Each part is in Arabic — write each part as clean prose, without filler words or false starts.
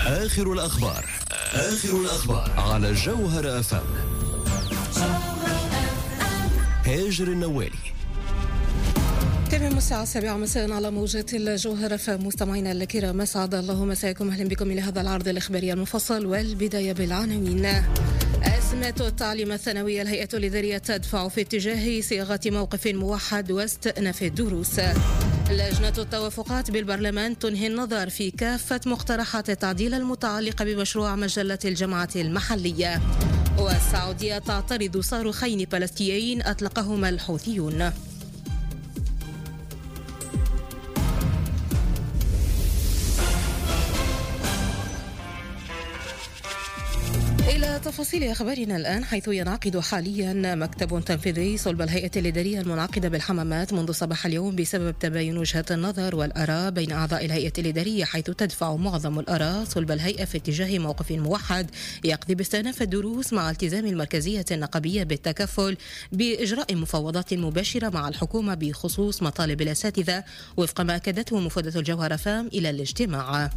آخر الأخبار على جوهر FM. هاجر النوالي. تمام الساعة 7 مساء على موجات الجوهر FM. مستمعينا الكرام، أسعد الله مساءكم. أهلا بكم إلى هذا العرض الإخباري المفصل، والبداية بالعناوين. أزمة التعليم الثانوي، الهيئة الإدارية تدفع في اتجاه صياغة موقف موحد واستئناف الدروس. لجنة التوافقات بالبرلمان تنهي النظر في كافة مقترحات التعديل المتعلقة بمشروع مجلة الجامعة المحلية. والسعودية تعترض صاروخين فلسطينيين أطلقهما الحوثيون. إلى تفاصيل أخبارنا الآن، حيث ينعقد حاليا مكتب تنفيذي صلب الهيئة الإدارية المنعقدة بالحمامات منذ صباح اليوم بسبب تباين وجهات النظر والآراء بين أعضاء الهيئة الإدارية، حيث تدفع معظم الآراء صلب الهيئة في اتجاه موقف موحد يقضي باستئناف الدروس مع التزام المركزية النقابية بالتكفل بإجراء مفاوضات مباشرة مع الحكومة بخصوص مطالب الأساتذة وفق ما أكدته مفوضة الجوهر FM إلى الاجتماع.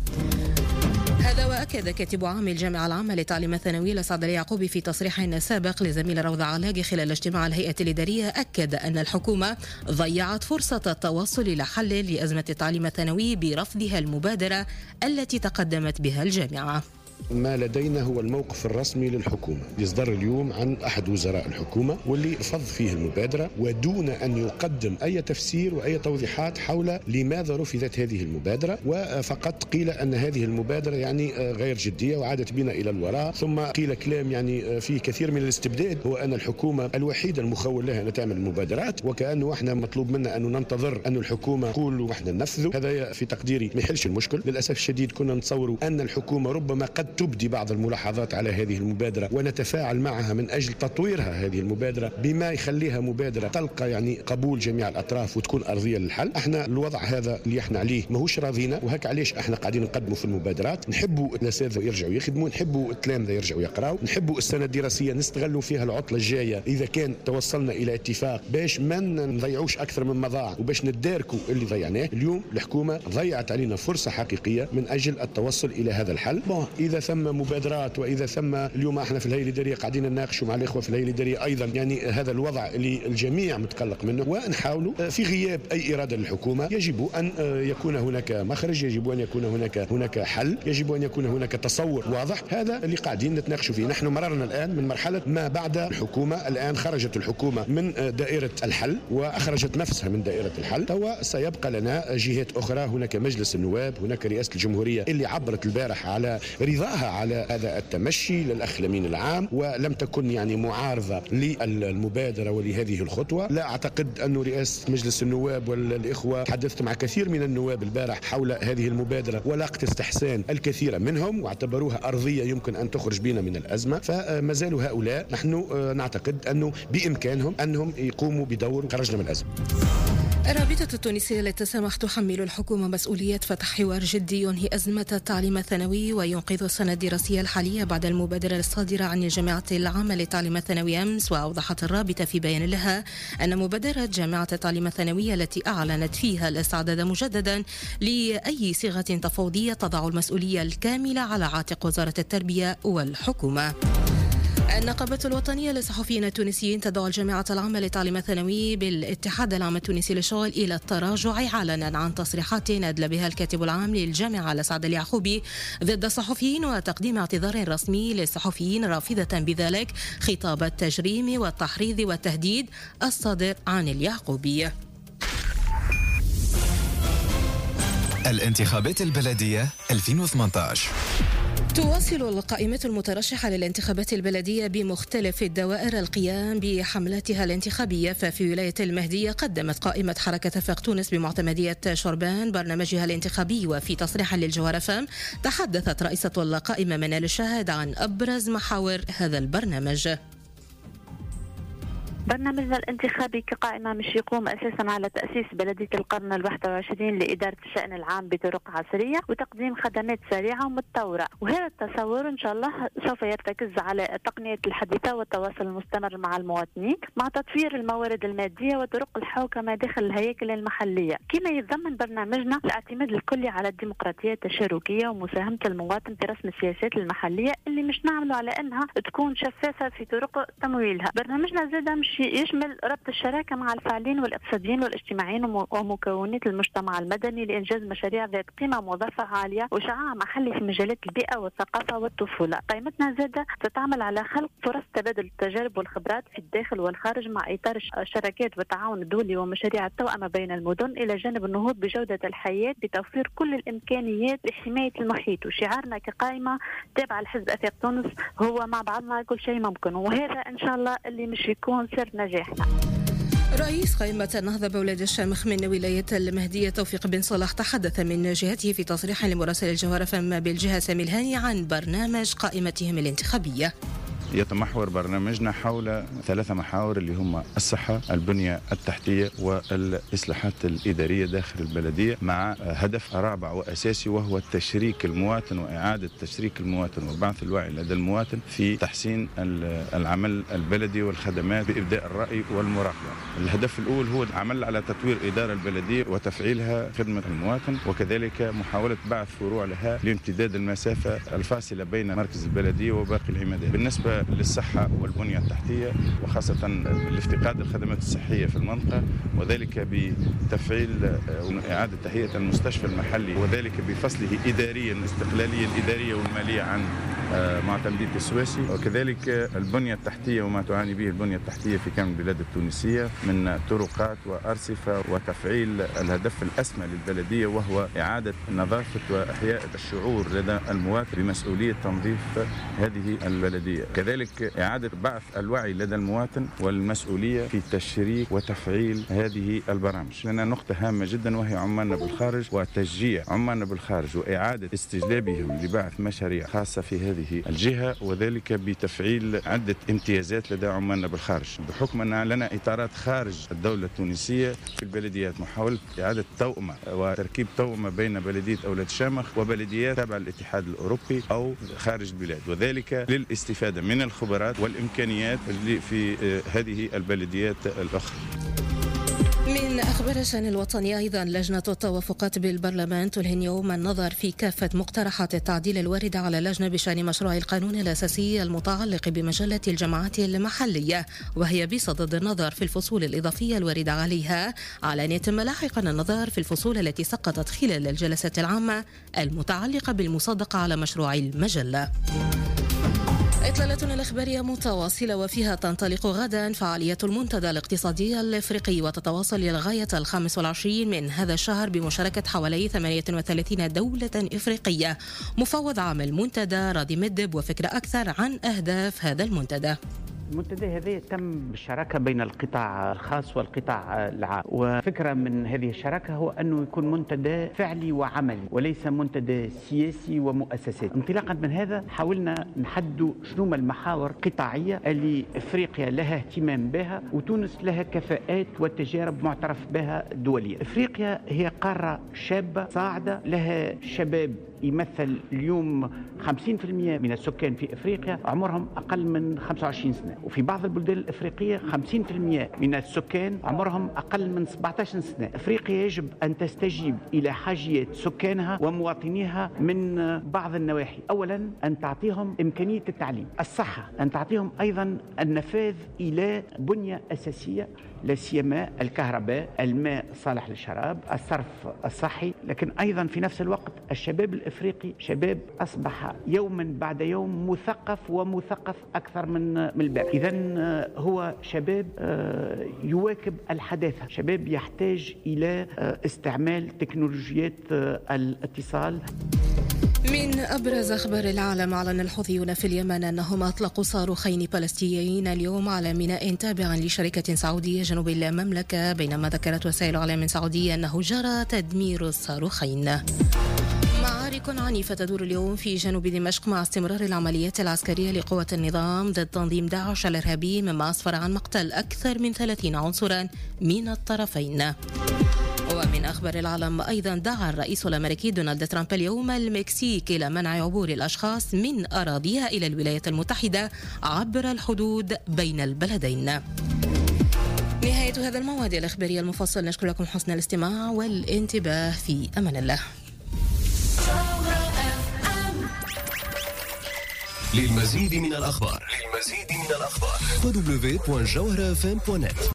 هذا وأكد كاتب عام الجامعة العامة للتعليم الثانوي لسعد اليعقوبي في تصريح سابق لزميل روضة علاقي خلال اجتماع الهيئة الإدارية، أكد أن الحكومة ضيعت فرصة التوصل إلى حل لأزمة التعليم الثانوي برفضها المبادرة التي تقدمت بها الجامعة. ما لدينا هو الموقف الرسمي للحكومة يصدر اليوم عن أحد وزراء الحكومة، واللي فض فيه المبادرة ودون أن يقدم أي تفسير وأي توضيحات حول لماذا رفضت هذه المبادرة، وفقط قيل أن هذه المبادرة غير جدية وعادت بنا إلى الوراء. ثم قيل كلام فيه كثير من الاستبداد، هو أن الحكومة الوحيدة المخول لها أن تعمل مبادرات، وكأنه احنا مطلوب منا أن ننتظر أن الحكومة تقول واحنا ننفذه. هذا في تقديري ما يحلش المشكل. للأسف الشديد كنا نتصور أن الحكومة ربما قد تبدي بعض الملاحظات على هذه المبادرة ونتفاعل معها من أجل تطويرها هذه المبادرة بما يخليها مبادرة تلقى قبول جميع الأطراف وتكون أرضية للحل. احنا الوضع هذا اللي احنا عليه ماهوش راضينا، وهك علاش احنا قاعدين نقدموا في المبادرات. نحبوا الأساتذة يرجعوا يخدموا، نحبوا التلامذة يرجعوا يقراوا، نحبوا السنة الدراسية نستغلوا فيها العطلة الجاية إذا كان توصلنا إلى اتفاق باش ما نضيعوش أكثر مما ضاع وباش نداركوا اللي ضيعناه. اليوم الحكومة ضيعت علينا فرصة حقيقية من أجل التوصل إلى هذا الحل. إذا ثم مبادرات وإذا ثم اليوم احنا في الهيئة الإدارية قاعدين نناقشوا مع الإخوة في الهيئة الإدارية أيضا هذا الوضع اللي الجميع متقلق منه، ونحاولوا في غياب أي إرادة للحكومة يجب أن يكون هناك مخرج، يجب أن يكون هناك حل، يجب أن يكون هناك تصور واضح. هذا اللي قاعدين نتناقشوا فيه. نحن مررنا الآن من مرحلة ما بعد الحكومة، الآن خرجت الحكومة من دائرة الحل وأخرجت نفسها من دائرة الحل. توا سيبقى لنا جهات أخرى، هناك مجلس النواب، هناك رئاسة الجمهورية اللي عبرت البارح على رضاها على هذا التمشي للأخ الأمين العام، ولم تكن معارضة للمبادرة ولهذه الخطوة. لا أعتقد أن رئاسة مجلس النواب والإخوة، تحدثت مع كثير من النواب البارح حول هذه المبادرة ولاقت استحسان الكثير منهم واعتبروها أرضية يمكن أن تخرج بنا من الأزمة. فما زالوا هؤلاء نحن نعتقد أنه بإمكانهم أنهم يقوموا بدور خرجنا من الأزمة. الرابطة التونسية للتسامح تحمل الحكومة مسؤولية فتح حوار جدي ينهي أزمة التعليم الثانوي وينقذ السنة الدراسية الحالية بعد المبادرة الصادرة عن الجامعة العامة للتعليم الثانوي أمس. وأوضحت الرابطة في بيان لها أن مبادرة جامعة التعليم الثانوي التي أعلنت فيها الاستعداد مجددا لأي صيغة تفاوضية تضع المسؤولية الكاملة على عاتق وزارة التربية والحكومة. النقابة الوطنية للصحفيين التونسيين تدعو الجامعة العامة للتعليم الثانوي بالاتحاد العام التونسي للشغل إلى التراجع علنا عن تصريحات أدلى بها الكاتب العام للجامعة لسعد اليعقوبي ضد الصحفيين وتقديم اعتذار رسمي للصحفيين رافضة بذلك خطاب التجريم والتحريض والتهديد الصادر عن اليعقوبي. الانتخابات البلدية 2018. تواصل القائمة المترشحة للانتخابات البلدية بمختلف الدوائر القيام بحملاتها الانتخابية. ففي ولاية المهدية قدمت قائمة حركة فاق تونس بمعتمدية شربان برنامجها الانتخابي. وفي تصريح للجوهر FM تحدثت رئيسة القائمة منال الشاهد عن أبرز محاور هذا البرنامج. برنامجنا الانتخابي كقائمة مش يقوم أساسا على تأسيس بلدية القرن ال21 لإدارة الشأن العام بطرق عصرية وتقديم خدمات سريعة ومتطورة، وهذا التصور إن شاء الله سوف يرتكز على التقنية الحديثة والتواصل المستمر مع المواطنين مع تطوير الموارد المادية وطرق الحوكمة داخل الهياكل المحلية. كما يتضمن برنامجنا الاعتماد الكلي على الديمقراطية التشاركية ومساهمة المواطن في رسم السياسات المحلية اللي مش نعملوا على أنها تكون شفافة في طرق تمويلها. برنامجنا زاد مش يشمل ربط الشراكة مع الفاعلين والاقتصاديين والاجتماعيين ومكونات المجتمع المدني لإنجاز مشاريع ذات قيمة مضافة عالية وشعاع محلي في مجالات البيئة والثقافة والطفولة. قائمتنا زادة تتعمل على خلق فرص تبادل التجارب والخبرات في الداخل والخارج مع إطار الشراكات والتعاون الدولي ومشاريع التوأمة بين المدن إلى جانب النهوض بجودة الحياة بتوفير كل الإمكانيات لحماية المحيط. وشعارنا كقائمة تابعة لحزب أفاق تونس هو مع بعضنا كل شيء ممكن، وهذا إن شاء الله اللي مش يكون سر نجاحنا. رئيس قائمة النهضة بولاد الشامخ من ولاية المهدية توفيق بن صلاح تحدث من جهته في تصريح لمراسل الجوهرة فم بالجهة سامي الهاني عن برنامج قائمتهم الانتخابية. يتمحور برنامجنا حول 3 محاور اللي هم الصحة، البنية التحتية والإصلاحات الإدارية داخل البلدية، مع هدف رابع وأساسي وهو تشريك المواطن وإعادة تشريك المواطن وبعث الوعي لدى المواطن في تحسين العمل البلدي والخدمات بإبداء الرأي والمراقبة. الهدف الأول هو العمل على تطوير إدارة البلدية وتفعيلها خدمة المواطن، وكذلك محاولة بعث فروع لها لامتداد المسافة الفاصلة بين مركز البلدية وباقي العمادات. بالنسبة للصحة والبنية التحتية وخاصة لافتقاد الخدمات الصحية في المنطقة، وذلك بتفعيل وإعادة تهيئة المستشفى المحلي وذلك بفصله إداريا استقلالية الإدارية والمالية عن معتمدية السويسي، وكذلك البنية التحتية وما تعاني به البنية التحتية في كامل البلاد التونسية من طرقات وأرصفة، وتفعيل الهدف الأسمى للبلدية وهو إعادة نظافة وإحياء الشعور لدى المواطن بمسؤولية تنظيف هذه البلدية، كذلك إعادة بعث الوعي لدى المواطن والمسؤولية في تشريك وتفعيل هذه البرامج. لنا نقطة هامة جدا وهي عمالنا بالخارج وتشجيع عمالنا بالخارج وإعادة استجلابهم لبعث مشاريع خاصة في هذه الجهة، وذلك بتفعيل عدة امتيازات لدى عمالنا بالخارج بحكم أن لنا إطارات خارج الدولة التونسية في البلديات، محاولة إعادة توأمة وتركيب توأمة بين بلدية أولاد الشامخ وبلديات تابعة للاتحاد الأوروبي أو خارج البلاد، وذلك للاستفادة من الخبرات والإمكانيات اللي في هذه البلديات الأخرى. من أخبار الشأن الوطني أيضا لجنة التوافقات بالبرلمان تلهي اليوم النظر في كافة مقترحات التعديل الواردة على اللجنة بشأن مشروع القانون الأساسي المتعلق بمجلة الجماعات المحلية، وهي بصدد النظر في الفصول الإضافية الواردة عليها، على أن يتم لاحقا النظر في الفصول التي سقطت خلال الجلسة العامة المتعلقة بالمصادقة على مشروع المجلة. إطلالتنا الإخبارية متواصلة وفيها تنطلق غدا فعالية المنتدى الاقتصادي الإفريقي، وتتواصل للغاية 25 من هذا الشهر بمشاركة حوالي 38 دولة إفريقية. مفوض عام المنتدى راضي مدب وفكرة أكثر عن أهداف هذا المنتدى. المنتدى هذا تم بالشراكة بين القطاع الخاص والقطاع العام، وفكرة من هذه الشراكة هو أنه يكون منتدى فعلي وعملي وليس منتدى سياسي ومؤسسات. انطلاقا من هذا حاولنا نحدد شنو المحاور القطاعية اللي إفريقيا لها اهتمام بها وتونس لها كفاءات وتجارب معترف بها دوليا. إفريقيا هي قارة شابة صاعدة، لها شباب يمثل اليوم 50% من السكان في إفريقيا عمرهم أقل من 25 سنة، وفي بعض البلدان الإفريقية 50% من السكان عمرهم أقل من 17 سنة. إفريقيا يجب أن تستجيب إلى حاجيات سكانها ومواطنيها من بعض النواحي. أولا أن تعطيهم إمكانية التعليم، الصحة، أن تعطيهم أيضا النفاذ إلى بنية أساسية لا سيما الكهرباء، الماء صالح للشراب، الصرف الصحي، لكن أيضا في نفس الوقت الشباب الإفريقي شباب أصبح يوما بعد يوم مثقف ومثقف أكثر من البارح. إذن هو شباب يواكب الحداثة، شباب يحتاج إلى استعمال تكنولوجيات الاتصال. من أبرز أخبار العالم، أعلن الحوثيون في اليمن أنهم أطلقوا صاروخين فلسطينيين اليوم على ميناء تابع لشركة سعودية جنوب المملكة، بينما ذكرت وسائل إعلام سعودية أنه جرى تدمير الصاروخين. معارك معارك عنيفة تدور اليوم في جنوب دمشق مع استمرار العمليات العسكرية لقوات النظام ضد تنظيم داعش الإرهابي، مما أسفر عن مقتل أكثر من 30 عنصرا من الطرفين. ومن أخبار العالم أيضا، دعا الرئيس الأمريكي دونالد ترامب اليوم المكسيك إلى منع عبور الأشخاص من أراضيها إلى الولايات المتحدة عبر الحدود بين البلدين. نهاية هذا المواد الإخبارية المفصل. نشكر لكم حسن الاستماع والانتباه. في أمان الله. للمزيد من الأخبار www.jawharafm.net